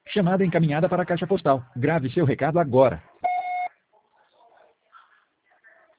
Chamada encaminhada para a caixa postal. Grave seu recado agora.